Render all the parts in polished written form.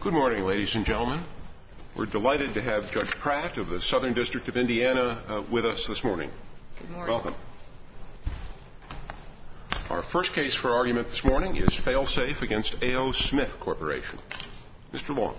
Good morning, ladies and gentlemen. We're delighted to have Judge Pratt of the Southern District of Indiana with us this morning. Good morning. Welcome. Our first case for argument this morning is Failsafe against A.O. Smith Corporation. Mr. Long.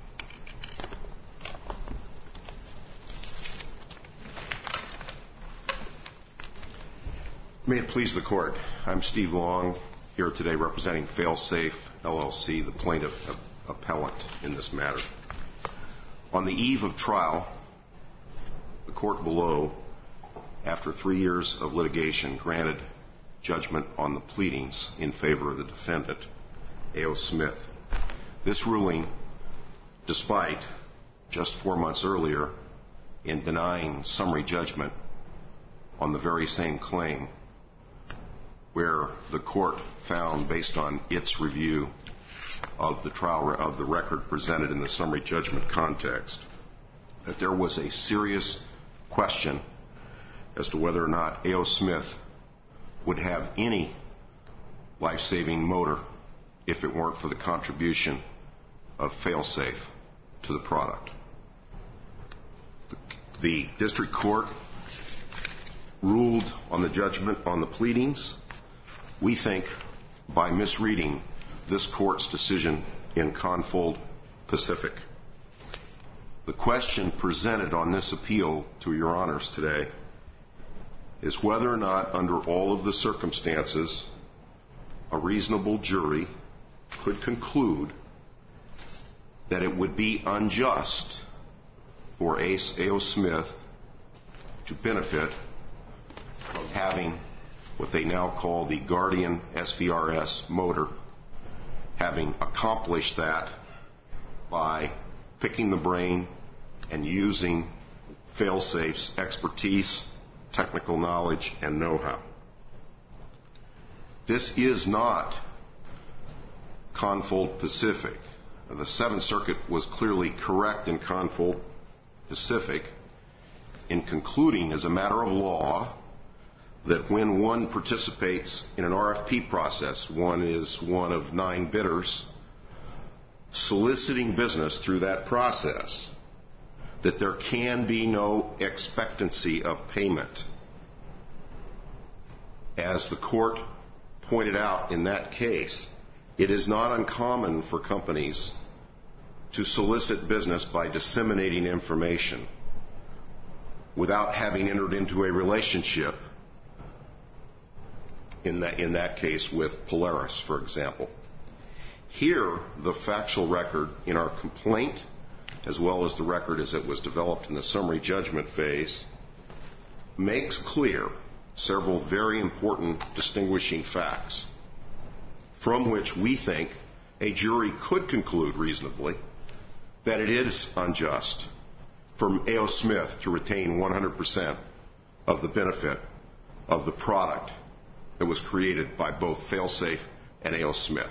May it please the Court, I'm Steve Long, here today representing Failsafe, LLC, the plaintiff appellant in this matter. On the eve of trial, the court below, after 3 years of litigation, granted judgment on the pleadings in favor of the defendant, A.O. Smith. This ruling, despite just 4 months earlier in denying summary judgment on the very same claim, where the court found, based on its review of the trial of the record presented in the summary judgment context, that there was a serious question as to whether or not A.O. Smith would have any life-saving motor if it weren't for the contribution of Failsafe to the product. The district court ruled on the judgment on the pleadings, we think, by misreading this court's decision in Confold Pacific. The question presented on this appeal to your honors today is whether or not, under all of the circumstances, a reasonable jury could conclude that it would be unjust for A.O. Smith to benefit from having what they now call the Guardian SVRS motor, having accomplished that by picking the brain and using Failsafe's expertise, technical knowledge, and know-how. This is not Confold Pacific. The Seventh Circuit was clearly correct in Confold Pacific in concluding, as a matter of law, that when one participates in an RFP process, one is one of 9 bidders soliciting business through that process, that there can be no expectancy of payment. As the court pointed out in that case, it is not uncommon for companies to solicit business by disseminating information without having entered into a relationship, in that case with Polaris, for example. Here, the factual record in our complaint, as well as the record as it was developed in the summary judgment phase, makes clear several very important distinguishing facts from which we think a jury could conclude reasonably that it is unjust for A.O. Smith to retain 100% of the benefit of the product that was created by both Failsafe and A.O. Smith.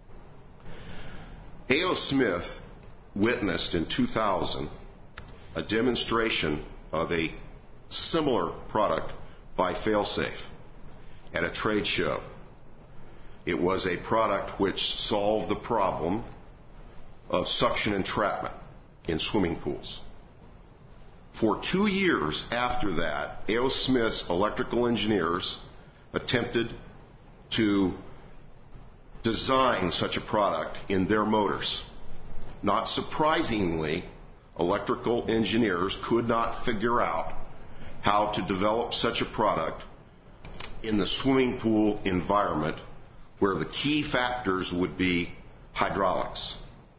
A.O. Smith witnessed in 2000 a demonstration of a similar product by Failsafe at a trade show. It was a product which solved the problem of suction entrapment in swimming pools. For 2 years after that, A.O. Smith's electrical engineers attempted to design such a product in their motors. Not surprisingly, electrical engineers could not figure out how to develop such a product in the swimming pool environment, where the key factors would be hydraulics.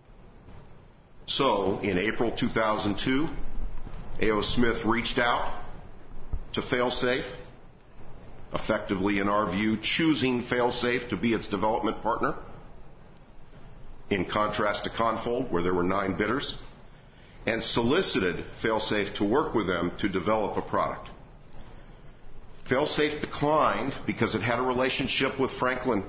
So, in April 2002, A.O. Smith reached out to Failsafe, effectively, in our view, choosing Failsafe to be its development partner, in contrast to Confold, where there were 9 bidders, and solicited Failsafe to work with them to develop a product. Failsafe declined because it had a relationship with Franklin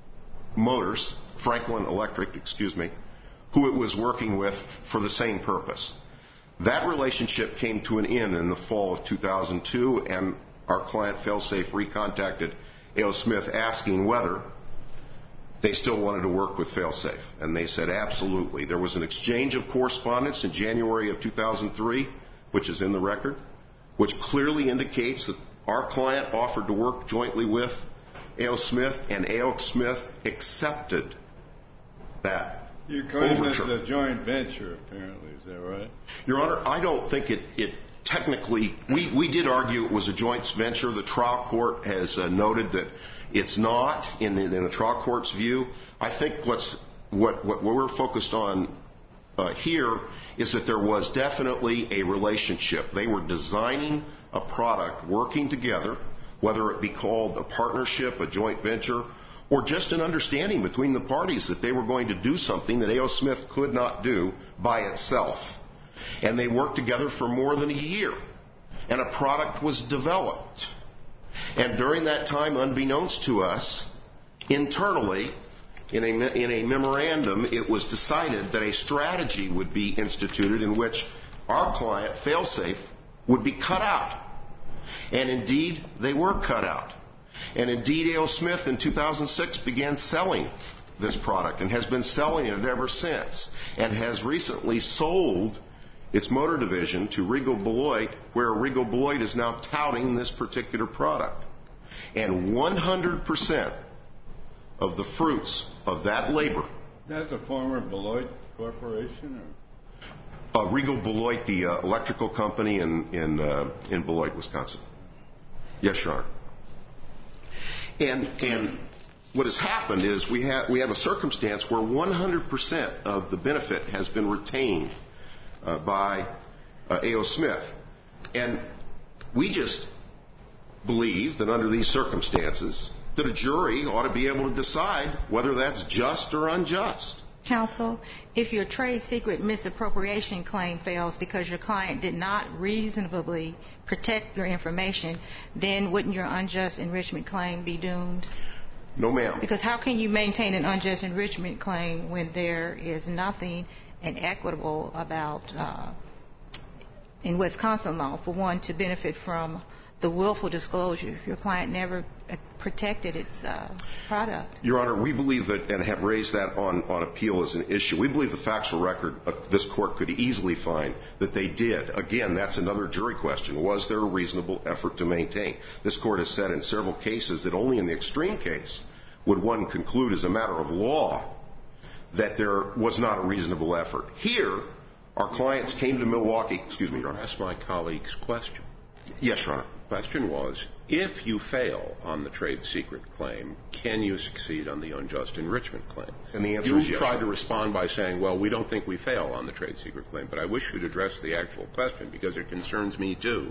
Electric, who it was working with for the same purpose. That relationship came to an end in the fall of 2002, and our client Failsafe recontacted A.O. Smith asking whether they still wanted to work with Failsafe. And they said absolutely. There was an exchange of correspondence in January of 2003, which is in the record, which clearly indicates that our client offered to work jointly with A.O. Smith, and A.O. Smith accepted that. You're calling this a joint venture, apparently. Is that right? Your Honor, I don't think it technically, we did argue it was a joint venture. The trial court has noted that it's not in the trial court's view. I think what we're focused on here is that there was definitely a relationship. They were designing a product, working together, whether it be called a partnership, a joint venture, or just an understanding between the parties that they were going to do something that A.O. Smith could not do by itself. And they worked together for more than a year, and a product was developed. And during that time, unbeknownst to us, internally, in a memorandum, it was decided that a strategy would be instituted in which our client, Failsafe, would be cut out. And indeed, they were cut out. And indeed, A.O. Smith in 2006 began selling this product and has been selling it ever since, and has recently sold its motor division to Regal Beloit, where Regal Beloit is now touting this particular product. And 100% of the fruits of that labor. That's a former Beloit Corporation? Regal Beloit, the electrical company in Beloit, Wisconsin. Yes, Your Honor. And what has happened is we have a circumstance where 100% of the benefit has been retained by A.O. Smith. And we just believe that under these circumstances that a jury ought to be able to decide whether that's just or unjust. Counsel, if your trade secret misappropriation claim fails because your client did not reasonably protect your information, then wouldn't your unjust enrichment claim be doomed? No, ma'am. Because how can you maintain an unjust enrichment claim when there is nothing inequitable about, in Wisconsin law, for one to benefit from the willful disclosure? Your client never protected its product. Your Honor, we believe that, and have raised that on appeal as an issue, we believe the factual record of this court could easily find that they did. Again, that's another jury question. Was there a reasonable effort to maintain? This court has said in several cases that only in the extreme case would one conclude as a matter of law that there was not a reasonable effort. Here, our clients came to Milwaukee. Excuse me, Your Honor. That's my colleague's question. Yes, Your Honor. The question was, if you fail on the trade secret claim, can you succeed on the unjust enrichment claim? And the answer is yes. You tried to respond by saying, well, we don't think we fail on the trade secret claim, but I wish you'd address the actual question because it concerns me too.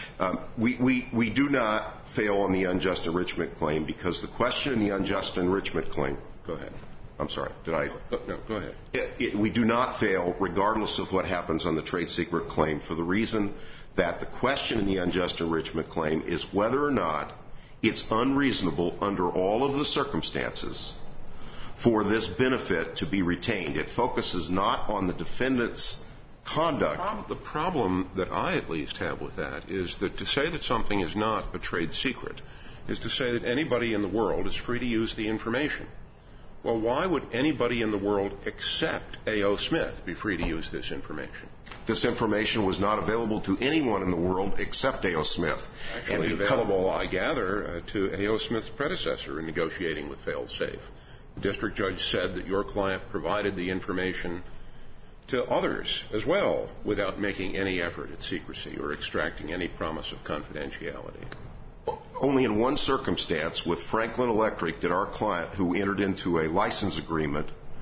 We do not fail on the unjust enrichment claim because the question in the unjust enrichment claim. Go ahead. I'm sorry. Did I? No, go ahead. We do not fail regardless of what happens on the trade secret claim for the reason that the question in the unjust enrichment claim is whether or not it's unreasonable under all of the circumstances for this benefit to be retained. It focuses not on the defendant's conduct. The problem that I at least have with that is that to say that something is not a trade secret is to say that anybody in the world is free to use the information. Well, why would anybody in the world except A.O. Smith be free to use this information? This information was not available to anyone in the world except A.O. Smith. Actually available, I gather, to A.O. Smith's predecessor in negotiating with Failsafe. The district judge said that your client provided the information to others as well without making any effort at secrecy or extracting any promise of confidentiality. Only in one circumstance with Franklin Electric did our client, who entered into a license agreement,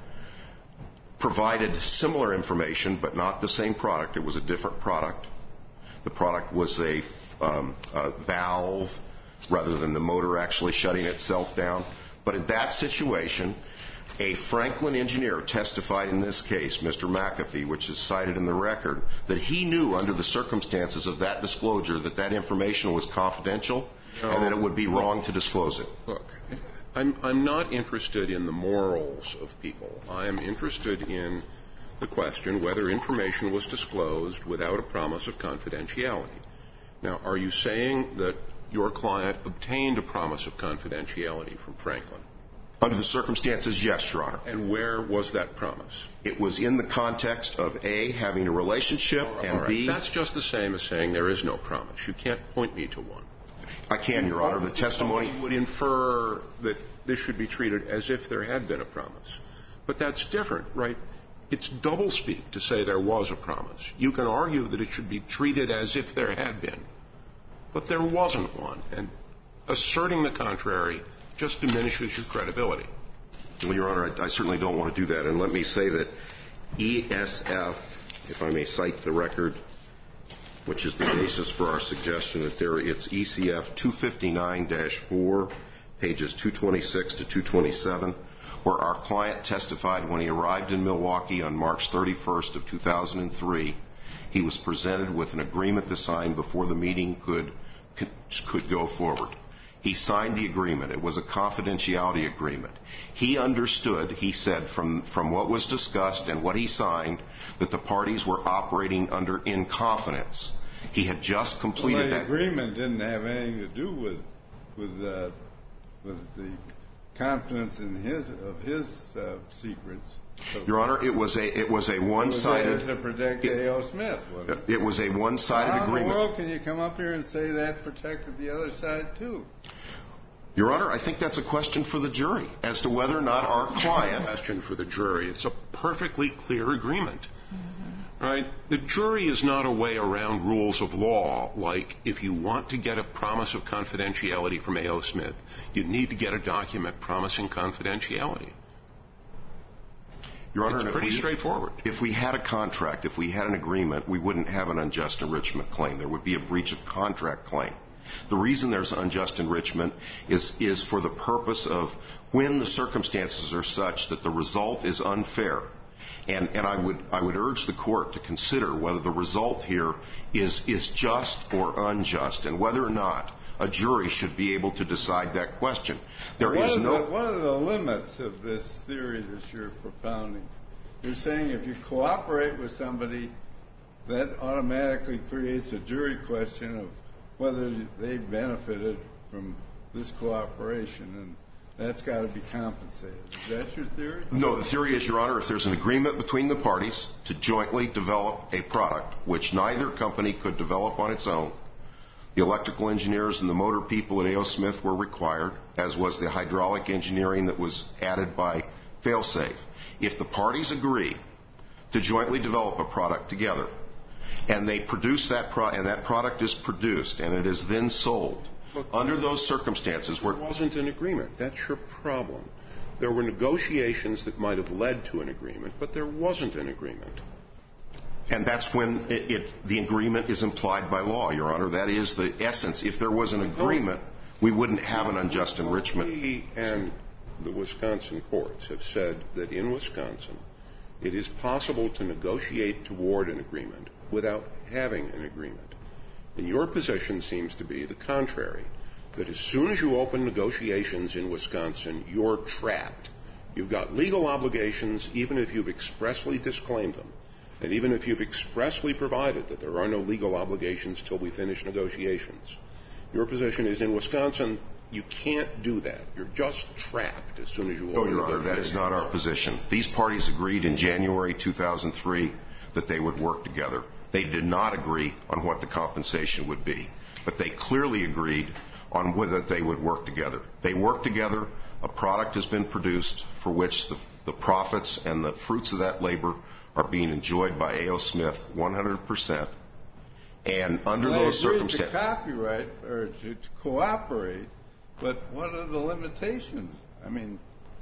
provided similar information but not the same product. It was a different product. The product was a valve rather than the motor actually shutting itself down. But in that situation, a Franklin engineer testified in this case, Mr. McAfee, which is cited in the record, that he knew under the circumstances of that disclosure that that information was confidential and that it would be wrong to disclose it. Look, I'm not interested in the morals of people. I am interested in the question whether information was disclosed without a promise of confidentiality. Now, are you saying that your client obtained a promise of confidentiality from Franklin? Under the circumstances, yes, Your Honor. And where was that promise? It was in the context of A, having a relationship, and B... That's just the same as saying there is no promise. You can't point me to one. I can, Your Honor. The testimony would infer that this should be treated as if there had been a promise. But that's different, right? It's doublespeak to say there was a promise. You can argue that it should be treated as if there had been. But there wasn't one. And asserting the contrary just diminishes your credibility. Well, Your Honor, I certainly don't want to do that. And let me say that ESF, if I may cite the record, which is the basis for our suggestion that it's ECF 259-4, pages 226 to 227, where our client testified when he arrived in Milwaukee on March 31st of 2003, he was presented with an agreement to sign before the meeting could go forward. He signed the agreement. It was a confidentiality agreement. He understood, he said, from what was discussed and what he signed, that the parties were operating in confidence. He had just completed that. The agreement didn't have anything to do with the confidence in his secrets. Your Honor, it was a one-sided. It was there to protect A.O. Smith, wasn't it? It was a one-sided agreement. How in the world can you come up here and say that protected the other side too? Your Honor, I think that's a question for the jury as to whether or not our client. Question for the jury. It's a perfectly clear agreement. Right? The jury is not a way around rules of law, like if you want to get a promise of confidentiality from A.O. Smith, you need to get a document promising confidentiality. Your Honor, it's pretty straightforward. If we had a contract, if we had an agreement, we wouldn't have an unjust enrichment claim. There would be a breach of contract claim. The reason there's unjust enrichment is for the purpose of when the circumstances are such that the result is unfair. And I would urge the court to consider whether the result here is just or unjust, and whether or not a jury should be able to decide that question. What are the limits of this theory that you're propounding? You're saying if you cooperate with somebody, that automatically creates a jury question of whether they benefited from this cooperation, and that's got to be compensated. Is that your theory? No, the theory is, Your Honor, if there's an agreement between the parties to jointly develop a product, which neither company could develop on its own, the electrical engineers and the motor people at A.O. Smith were required, as was the hydraulic engineering that was added by Failsafe. If the parties agree to jointly develop a product together, and they produce that and that product is produced, and it is then sold, under those circumstances where... There wasn't an agreement. That's your problem. There were negotiations that might have led to an agreement, but there wasn't an agreement. And that's when the agreement is implied by law, Your Honor. That is the essence. If there was an agreement, we wouldn't have an unjust enrichment. We and the Wisconsin courts have said that in Wisconsin, it is possible to negotiate toward an agreement without having an agreement. And your position seems to be the contrary, that as soon as you open negotiations in Wisconsin, you're trapped. You've got legal obligations even if you've expressly disclaimed them, and even if you've expressly provided that there are no legal obligations till we finish negotiations. Your position is in Wisconsin, you can't do that. You're just trapped as soon as you open negotiations. No, Your Honor, that is not our position. These parties agreed in January 2003 that they would work together. They did not agree on what the compensation would be, but they clearly agreed on whether they would work together. They worked together. A product has been produced for which the profits and the fruits of that labor are being enjoyed by A.O. Smith 100%. And under those circumstances... They agreed to copyright or to cooperate, but what are the limitations? I mean,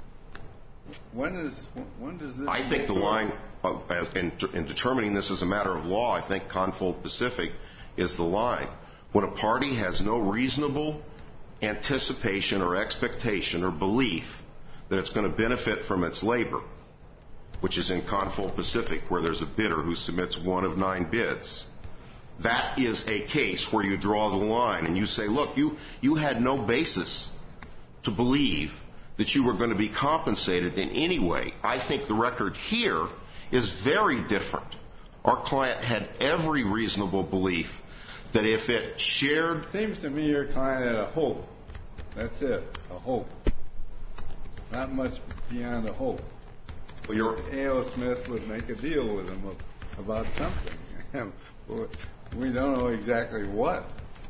when does this... I think the line, in determining this as a matter of law, I think Confold Pacific is the line. When a party has no reasonable anticipation or expectation or belief that it's going to benefit from its labor, which is in Confold Pacific, where there's a bidder who submits one of 9 bids, that is a case where you draw the line and you say, look, you had no basis to believe that you were going to be compensated in any way. I think the record here is very different. Our client had every reasonable belief that if it shared... It seems to me your client had a hope. That's it, a hope. not much beyond a hope. Well, A.O. Smith would make a deal with him about something. We don't know exactly what.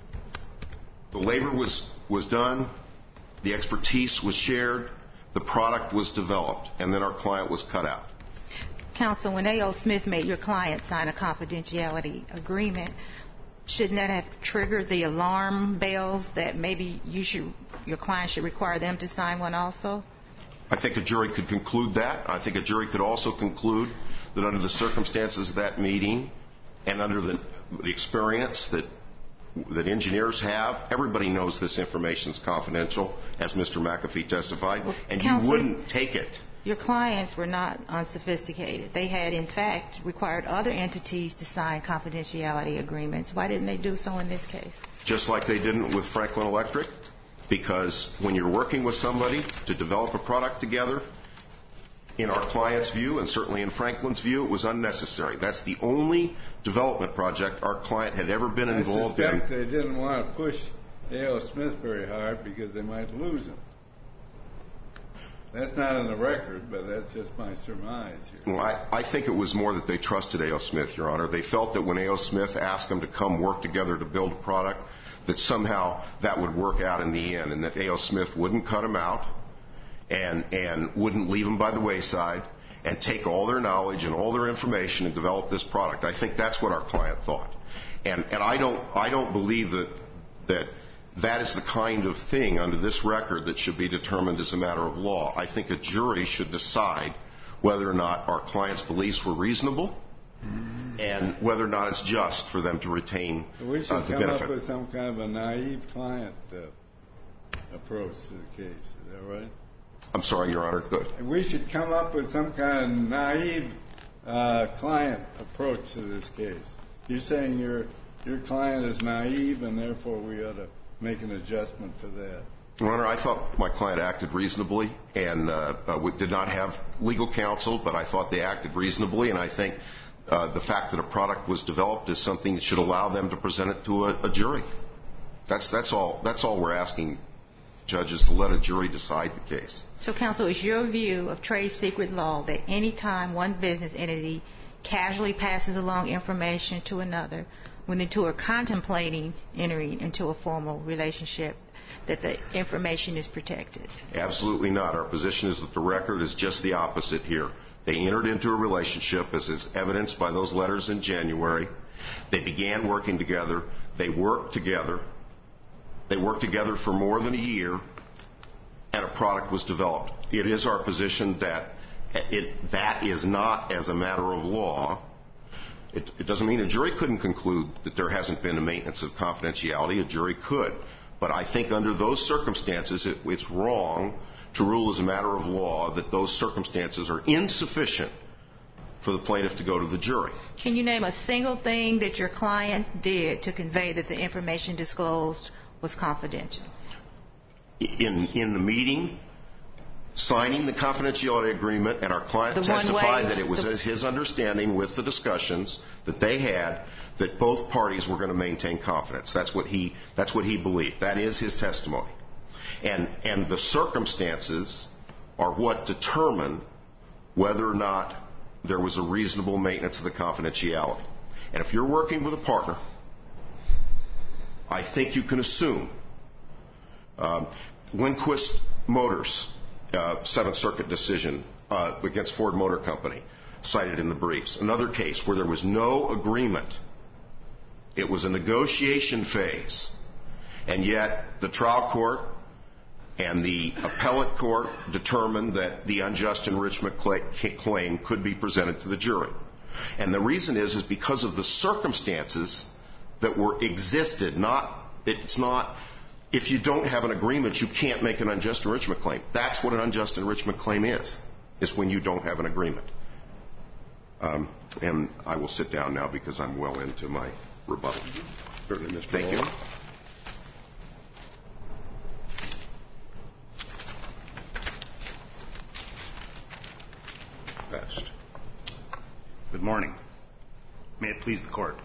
the labor was done, the expertise was shared, the product was developed, and then our client was cut out. Counsel, when A.O. Smith made your client sign a confidentiality agreement, shouldn't that have triggered the alarm bells that maybe your client should require them to sign one also? I think a jury could conclude that. I think a jury could also conclude that under the circumstances of that meeting and under the experience that engineers have, everybody knows this information is confidential, as Mr. McAfee testified, and you wouldn't take it. Your clients were not unsophisticated. They had, in fact, required other entities to sign confidentiality agreements. Why didn't they do so in this case? Just like they didn't with Franklin Electric, because when you're working with somebody to develop a product together, in our client's view, and certainly in Franklin's view, it was unnecessary. That's the only development project our client had ever been involved in. I suspect they didn't want to push A.O. Smith very hard because they might lose him. That's not on the record, but that's just my surmise here. Well, I think it was more that they trusted A.O. Smith, Your Honor. They felt that when A.O. Smith asked them to come work together to build a product, that somehow that would work out in the end, and that A.O. Smith wouldn't cut them out and wouldn't leave them by the wayside and take all their knowledge and all their information and develop this product. I think that's what our client thought. And I don't believe that is the kind of thing under this record that should be determined as a matter of law. I think a jury should decide whether or not our client's beliefs were reasonable and whether or not it's just for them to retain the benefit. We should come up with some kind of a naive client approach to the case. Is that right? I'm sorry, Your Honor. Good. We should come up with some kind of naive client approach to this case. You're saying your client is naive, and therefore we ought to make an adjustment for that. Your Honor, I thought my client acted reasonably and did not have legal counsel, but I thought they acted reasonably, and I think the fact that a product was developed is something that should allow them to present it to a jury. That's all we're asking judges, to let a jury decide the case. So, counsel, is your view of trade secret law that any time one business entity casually passes along information to another when the two are contemplating entering into a formal relationship, that the information is protected? Absolutely not. Our position is that the record is just the opposite here. They entered into a relationship, as is evidenced by those letters in January. They began working together. They worked together. They worked together for more than a year, and a product was developed. It is our position that that is not, as a matter of law, it doesn't mean a jury couldn't conclude that there hasn't been a maintenance of confidentiality. A jury could. But I think under those circumstances, it's wrong to rule as a matter of law that those circumstances are insufficient for the plaintiff to go to the jury. Can you name a single thing that your client did to convey that the information disclosed was confidential? In the meeting, signing the confidentiality agreement, and our client testified that it was his understanding with the discussions that they had that both parties were going to maintain confidence. That's what he believed. That is his testimony. And the circumstances are what determine whether or not there was a reasonable maintenance of the confidentiality. And if you're working with a partner, I think you can assume Lindquist Motors, Seventh Circuit decision against Ford Motor Company, cited in the briefs. Another case where there was no agreement. It was a negotiation phase. And yet the trial court and the appellate court determined that the unjust enrichment claim could be presented to the jury. And the reason is because of the circumstances that existed. It's not, if you don't have an agreement, you can't make an unjust enrichment claim. That's what an unjust enrichment claim is when you don't have an agreement. And I will sit down now because I'm well into my rebuttal. Certainly, Mr. Thank you. Best. Good morning. May it please the court.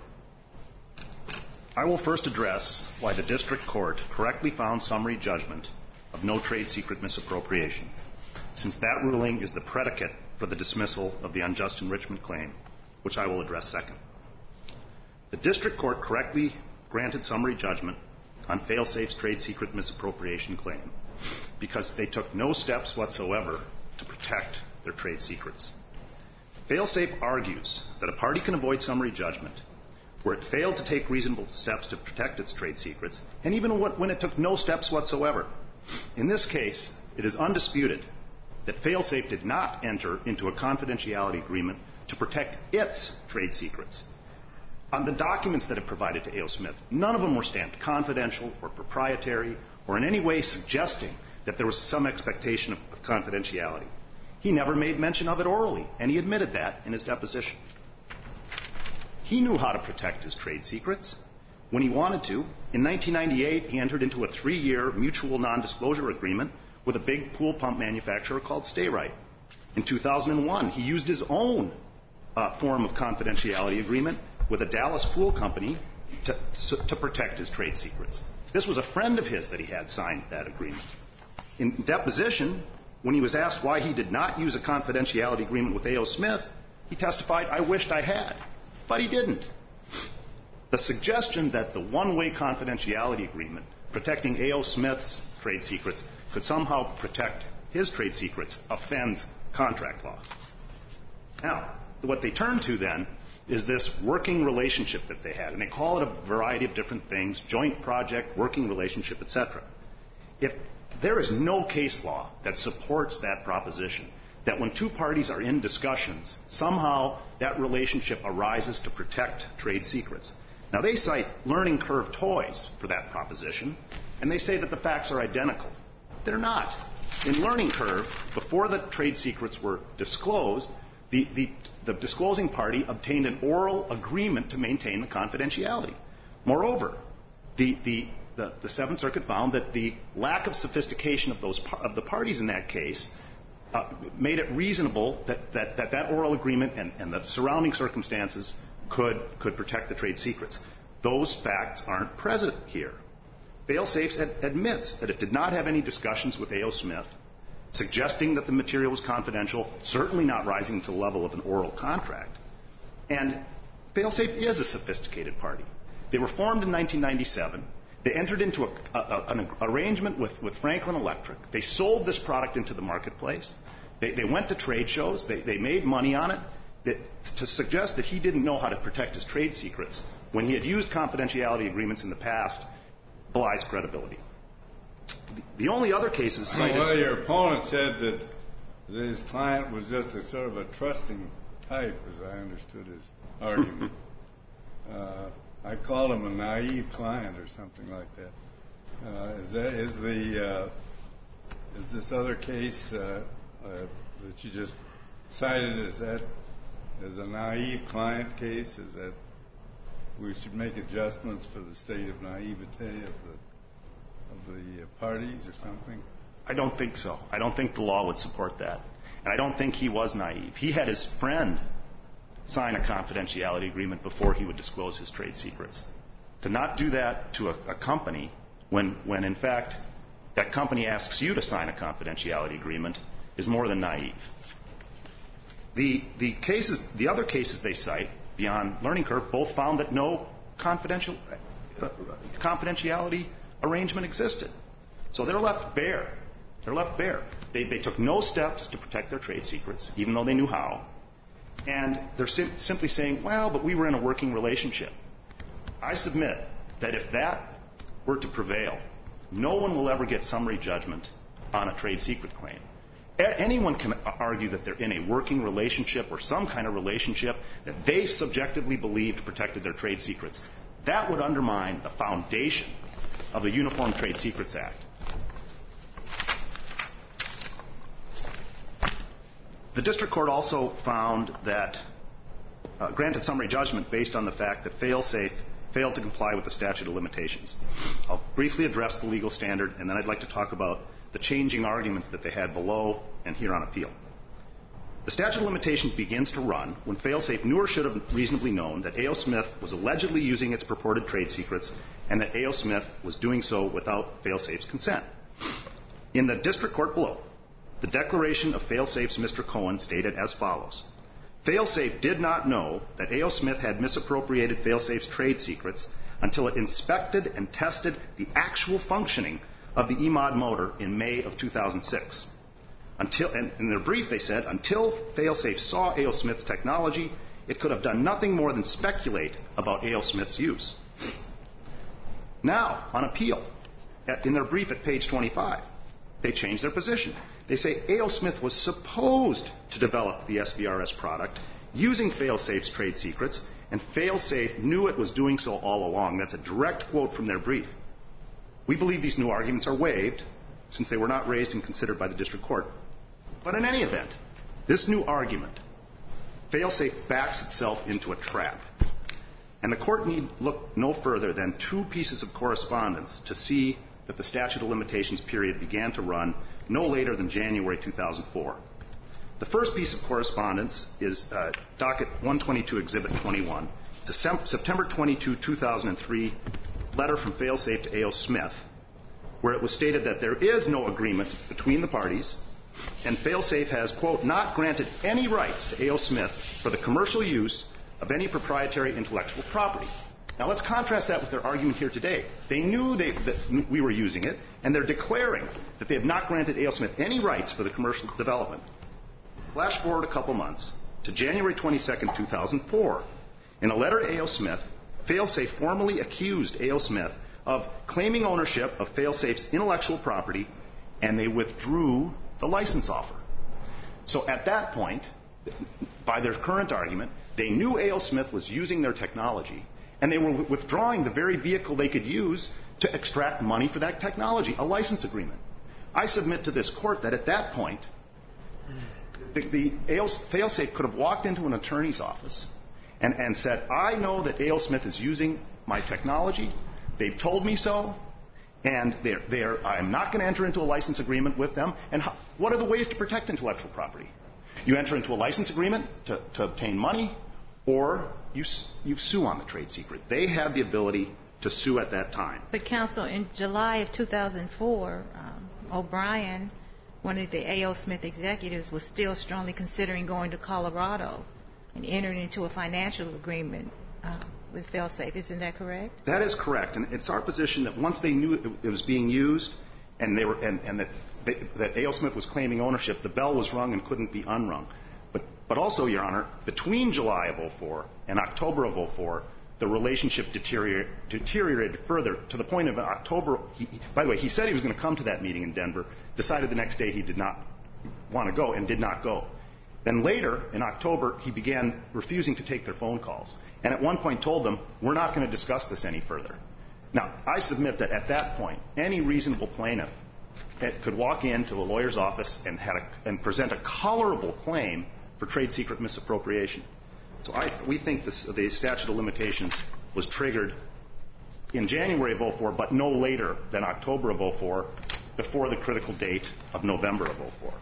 I will first address why the district court correctly found summary judgment of no trade secret misappropriation. since that ruling is the predicate for the dismissal of the unjust enrichment claim, which I will address second. The district court correctly granted summary judgment on Failsafe's trade secret misappropriation claim because they took no steps whatsoever to protect their trade secrets. Failsafe argues that a party can avoid summary judgment where it failed to take reasonable steps to protect its trade secrets, and even when it took no steps whatsoever. In this case, it is undisputed that Failsafe did not enter into a confidentiality agreement to protect its trade secrets. On the documents that it provided to A.O. Smith, none of them were stamped confidential or proprietary or in any way suggesting that there was some expectation of confidentiality. He never made mention of it orally, and he admitted that in his deposition. He knew how to protect his trade secrets when he wanted to. In 1998, he entered into a 3-year mutual non-disclosure agreement with a big pool pump manufacturer called Stay-Right. In 2001, he used his own form of confidentiality agreement with a Dallas pool company to protect his trade secrets. This was a friend of his that he had signed that agreement. In deposition, when he was asked why he did not use a confidentiality agreement with A.O. Smith, he testified, "I wished I had," but he didn't. The suggestion that the one-way confidentiality agreement protecting A.O. Smith's trade secrets could somehow protect his trade secrets offends contract law. Now, what they turn to then is this working relationship that they had, and they call it a variety of different things: joint project, working relationship, etc. If there is no case law that supports that proposition, that when two parties are in discussions, somehow that relationship arises to protect trade secrets. Now, they cite Learning Curve toys for that proposition, and they say that the facts are identical. They're not. In Learning Curve, before the trade secrets were disclosed, the disclosing party obtained an oral agreement to maintain the confidentiality. Moreover, the Seventh Circuit found that the lack of sophistication of the parties in that case made it reasonable that oral agreement and the surrounding circumstances could protect the trade secrets. Those facts aren't present here. Failsafe admits that it did not have any discussions with A.O. Smith, suggesting that the material was confidential, certainly not rising to the level of an oral contract. And Failsafe is a sophisticated party. They were formed in 1997. They entered into an arrangement with Franklin Electric. They sold this product into the marketplace. They went to trade shows. They made money on it. To suggest that he didn't know how to protect his trade secrets when he had used confidentiality agreements in the past belies credibility. The only other cases cited... Well, your opponent said that his client was just a sort of a trusting type, as I understood his argument. I called him a naive client or something like that. Is this other case that you just cited, is that as a naive client case? Is that we should make adjustments for the state of naivete of the parties or something? I don't think so. I don't think the law would support that. And I don't think he was naive. He had his friend sign a confidentiality agreement before he would disclose his trade secrets. To not do that to a company when in fact that company asks you to sign a confidentiality agreement is more than naive. The other cases they cite beyond Learning Curve both found that no confidentiality arrangement existed. So they're left bare. They took no steps to protect their trade secrets, even though they knew how. And they're simply saying, well, but we were in a working relationship. I submit that if that were to prevail, no one will ever get summary judgment on a trade secret claim. Anyone can argue that they're in a working relationship or some kind of relationship that they subjectively believed protected their trade secrets. That would undermine the foundation of the Uniform Trade Secrets Act. The district court also found that granted summary judgment based on the fact that Failsafe failed to comply with the statute of limitations. I'll briefly address the legal standard, and then I'd like to talk about the changing arguments that they had below and here on appeal. The statute of limitations begins to run when Failsafe knew or should have reasonably known that A.O. Smith was allegedly using its purported trade secrets and that A.O. Smith was doing so without Failsafe's consent. In the district court below, the declaration of Failsafe's Mr. Cohen stated as follows. Failsafe did not know that A.O. Smith had misappropriated Failsafe's trade secrets until it inspected and tested the actual functioning of the E-Mod motor in May of 2006. And in their brief they said, until Failsafe saw A.O. Smith's technology, it could have done nothing more than speculate about A.O. Smith's use. Now, on appeal, in their brief at page 25, they changed their position. They say A.O. Smith was supposed to develop the SVRS product using Failsafe's trade secrets, and Failsafe knew it was doing so all along. That's a direct quote from their brief. We believe these new arguments are waived, since they were not raised and considered by the district court. But in any event, this new argument, Failsafe backs itself into a trap. And the court need look no further than two pieces of correspondence to see that the statute of limitations period began to run no later than January 2004. The first piece of correspondence is docket 122 Exhibit 21. It's a September 22, 2003 letter from Failsafe to A.O. Smith, where it was stated that there is no agreement between the parties, and Failsafe has, quote, not granted any rights to A.O. Smith for the commercial use of any proprietary intellectual property. Now let's contrast that with their argument here today. They knew that we were using it, and they're declaring that they have not granted A.O. Smith any rights for the commercial development. Flash forward a couple months to January 22, 2004. In a letter to A.O. Smith, Failsafe formally accused A.O. Smith of claiming ownership of Failsafe's intellectual property, and they withdrew the license offer. So at that point, by their current argument, they knew A.O. Smith was using their technology, and they were withdrawing the very vehicle they could use to extract money for that technology, a license agreement. I submit to this court that at that point, the Failsafe could have walked into an attorney's office and said, I know that A.O. Smith is using my technology. They've told me so, and I'm not going to enter into a license agreement with them. And what are the ways to protect intellectual property? You enter into a license agreement to obtain money, or you sue on the trade secret. They had the ability to sue at that time. But, counsel, in July of 2004, O'Brien, one of the A.O. Smith executives, was still strongly considering going to Colorado and entering into a financial agreement with Failsafe. Isn't that correct? That is correct. And it's our position that once they knew it was being used and that A.O. Smith was claiming ownership, the bell was rung and couldn't be unrung. But also, Your Honor, between July of 2004 and October of 2004, the relationship deteriorated further to the point of October. By the way, he said he was going to come to that meeting in Denver, decided the next day he did not want to go and did not go. Then later, in October, he began refusing to take their phone calls, and at one point told them, we're not going to discuss this any further. Now, I submit that at that point, any reasonable plaintiff could walk into a lawyer's office and present a colorable claim for trade secret misappropriation. So we think the statute of limitations was triggered in January of 2004, but no later than October of 2004, before the critical date of November of 2004.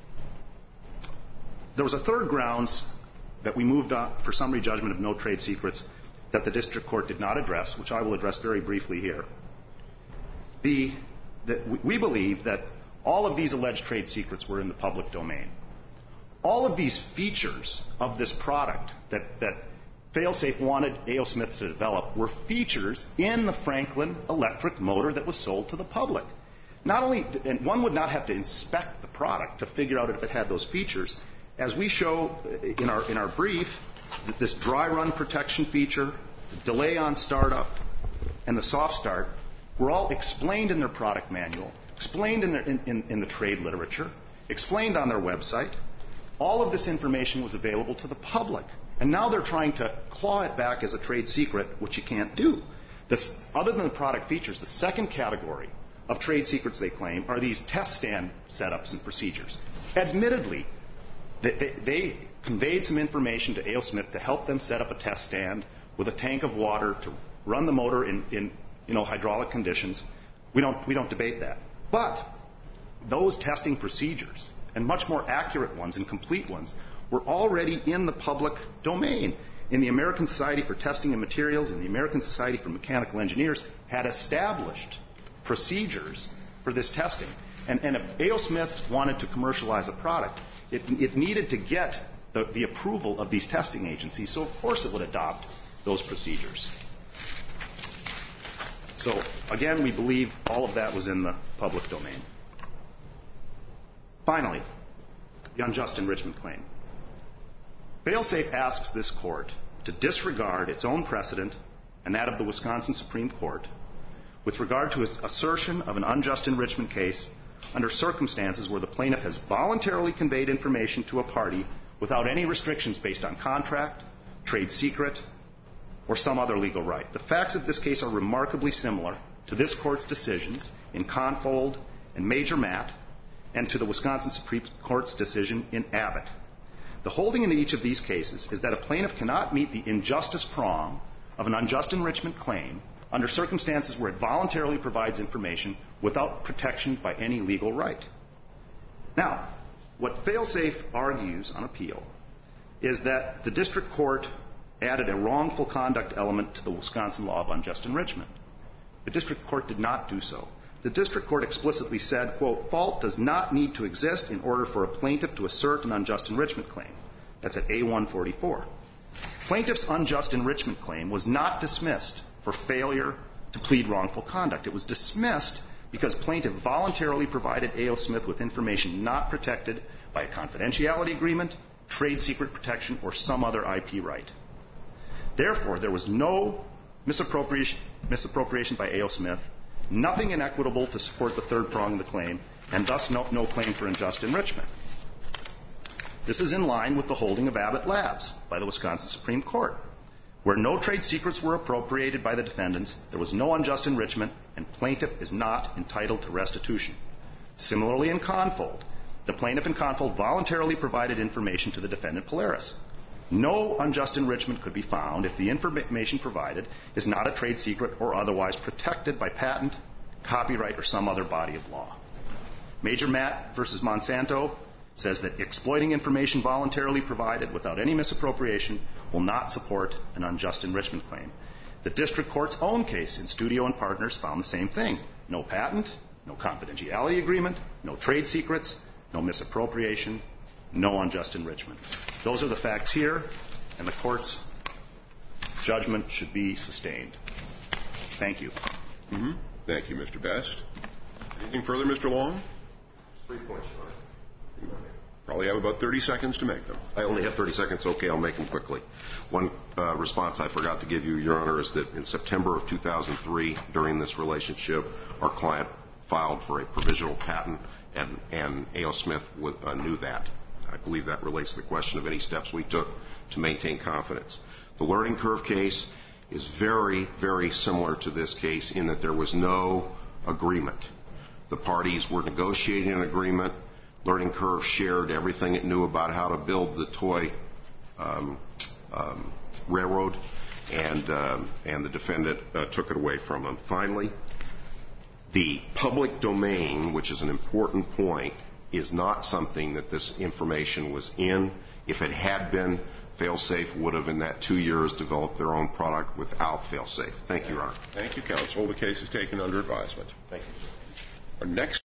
There was a third grounds that we moved on for summary judgment of no trade secrets that the district court did not address, which I will address very briefly here. We believe that all of these alleged trade secrets were in the public domain. All of these features of this product that Failsafe wanted A.O. Smith to develop were features in the Franklin electric motor that was sold to the public. Not only, and one would not have to inspect the product to figure out if it had those features. As we show in our brief, this dry run protection feature, the delay on startup, and the soft start were all explained in their product manual, explained in the trade literature, explained on their website. All of this information was available to the public. And now they're trying to claw it back as a trade secret, which you can't do. Other than the product features, the second category of trade secrets they claim are these test stand setups and procedures. Admittedly, they conveyed some information to A.O. Smith to help them set up a test stand with a tank of water to run the motor in hydraulic conditions. We don't debate that. But those testing procedures, and much more accurate ones and complete ones, were already in the public domain. In the American Society for Testing and Materials and the American Society for Mechanical Engineers had established procedures for this testing. And if A.O. Smith wanted to commercialize a product, it needed to get the approval of these testing agencies, so of course it would adopt those procedures. So, again, we believe all of that was in the public domain. Finally, the unjust enrichment claim. Failsafe asks this Court to disregard its own precedent and that of the Wisconsin Supreme Court with regard to its assertion of an unjust enrichment case under circumstances where the plaintiff has voluntarily conveyed information to a party without any restrictions based on contract, trade secret, or some other legal right. The facts of this case are remarkably similar to this Court's decisions in Confold and Major Matt and to the Wisconsin Supreme Court's decision in Abbott. The holding in each of these cases is that a plaintiff cannot meet the injustice prong of an unjust enrichment claim under circumstances where it voluntarily provides information without protection by any legal right. Now, what Failsafe argues on appeal is that the district court added a wrongful conduct element to the Wisconsin law of unjust enrichment. The district court did not do so. The district court explicitly said, quote, fault does not need to exist in order for a plaintiff to assert an unjust enrichment claim. That's at A144. Plaintiff's unjust enrichment claim was not dismissed for failure to plead wrongful conduct. It was dismissed because plaintiff voluntarily provided A.O. Smith with information not protected by a confidentiality agreement, trade secret protection, or some other IP right. Therefore, there was no misappropriation by A.O. Smith, nothing inequitable to support the third prong of the claim, and thus no claim for unjust enrichment. This is in line with the holding of Abbott Labs by the Wisconsin Supreme Court. Where no trade secrets were appropriated by the defendants, there was no unjust enrichment, and plaintiff is not entitled to restitution. Similarly, in Confold, the plaintiff in Confold voluntarily provided information to the defendant Polaris. No unjust enrichment could be found if the information provided is not a trade secret or otherwise protected by patent, copyright, or some other body of law. Major Matt versus Monsanto says that exploiting information voluntarily provided without any misappropriation will not support an unjust enrichment claim. The district court's own case in Studio and Partners found the same thing. No patent, no confidentiality agreement, no trade secrets, no misappropriation, no unjust enrichment. Those are the facts here, and the court's judgment should be sustained. Thank you. Mm-hmm. Thank you, Mr. Best. Anything further, Mr. Long? 3 points, Your Honor. Probably have about 30 seconds to make them. I only have 30 seconds. Okay, I'll make them quickly. One response I forgot to give you, Your Honor, is that in September of 2003, during this relationship, our client filed for a provisional patent, and A.O. Smith knew that. I believe that relates to the question of any steps we took to maintain confidence. The learning curve case is very, very similar to this case in that there was no agreement. The parties were negotiating an agreement. Learning Curve shared everything it knew about how to build the toy railroad, and the defendant took it away from them. Finally, the public domain, which is an important point, is not something that this information was in. If it had been, Failsafe would have, in that 2 years, developed their own product without Failsafe. Thank you, Your Honor. Thank you, counsel. The case is taken under advisement. Thank you. Our next